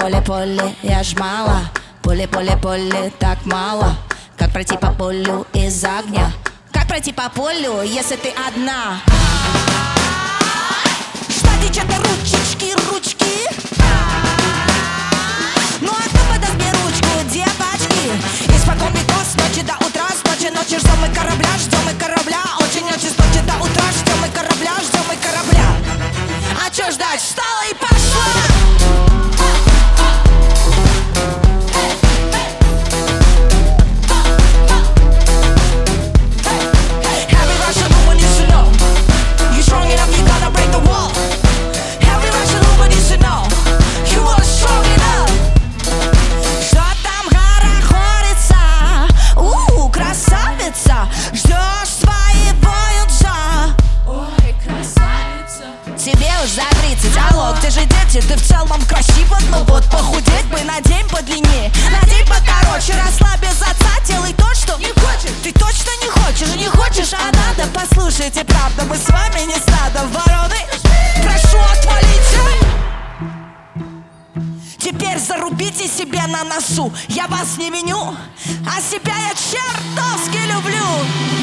Поле-поле-поле, я ж мало. Поле-поле-поле, так мало. Как пройти по полю из огня? Как пройти по полю, если ты одна? Что течет ручечки, ручки? Ну а кто подожди ручку, девочки? Испокон веков, с ночи до утра, с ночи ждем мы корабля, очень-очень с ночи до утра, ждем мы корабля. А чё ждать? Встала и пошла! Тебе уж за 30, алло, ты же дети, ты в целом красива. Ну вот похудеть бы на день подлиннее, на день покороче. Росла без отца, делай то, что не хочешь. Ты точно не хочешь, а надо. Послушайте, правда, мы с вами не стадо вороны. Прошу, отвалите. Теперь зарубите себе на носу. Я вас не виню, а себя я чертовски люблю.